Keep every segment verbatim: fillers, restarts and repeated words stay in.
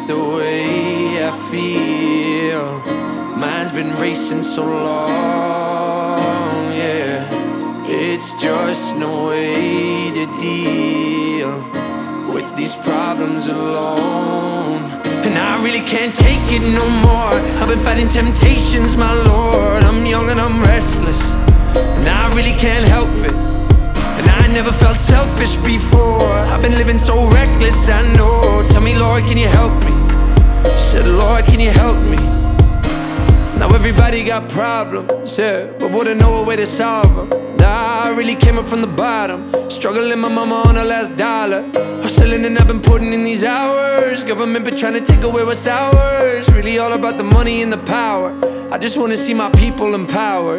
just the way I feel. Mine's been racing so long, yeah. It's just no way to deal with these problems alone. And I really can't take it no more. I've been fighting temptations, my Lord. I'm young and I'm restless, and I really can't help it. And I never felt selfish before. I've been living so reckless, I know. Tell me, Lord, can you help me? Said, Lord, can you help me? Now everybody got problems, yeah, but wouldn't know a way to solve them. Nah, I really came up from the bottom, struggling my mama on her last dollar. Hustling and I've been putting in these hours. Government been trying to take away what's ours. Really all about the money and the power. I just wanna see my people empowered.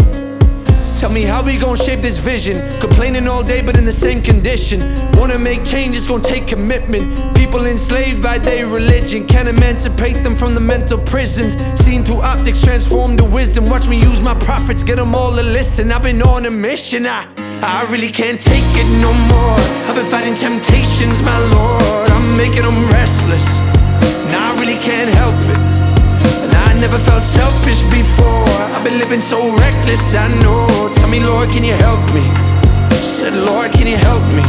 Tell me, how we gon' shape this vision? Complaining all day but in the same condition. Wanna make change, it's gon' take commitment. People enslaved by their religion, can't emancipate them from the mental prisons. Seen through optics, transformed to wisdom. Watch me use my prophets, get them all to listen. I've been on a mission, I, I really can't take it no more. I've been fighting temptations, my Lord. I'm making them restless, and I really can't help it. And I never felt selfish before. I've been living so reckless, I know. Tell me, Lord, can you help me? Said, Lord, can you help me?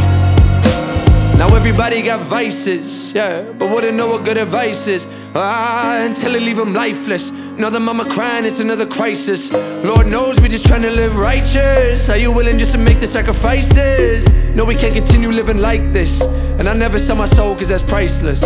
Now everybody got vices, yeah, but wouldn't know what good advice is. Ah, until it leave them lifeless. Another mama crying, it's another crisis. Lord knows we're just trying to live righteous. Are you willing just to make the sacrifices? No, we can't continue living like this. And I never sell my soul, cause that's priceless.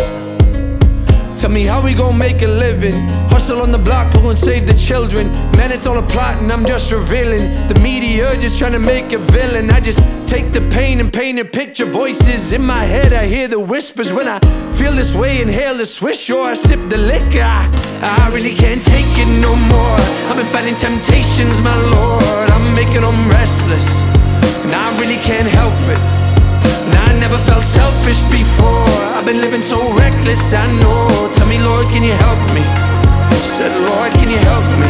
Tell me, how we gon' make a living? Hustle on the block, who gon' save the children? Man, it's all a plot and I'm just revealing. The media just trying to make a villain. I just take the pain and paint a picture. Voices in my head, I hear the whispers. When I feel this way, inhale the swish, or I sip the liquor. I, I really can't take it no more. I've been fighting temptations, my Lord. I'm making them restless, and I really can't help it. And I never felt selfish before. I've been living so reckless, I know. Tell me, Lord, can you help me? Said, Lord, can you help me?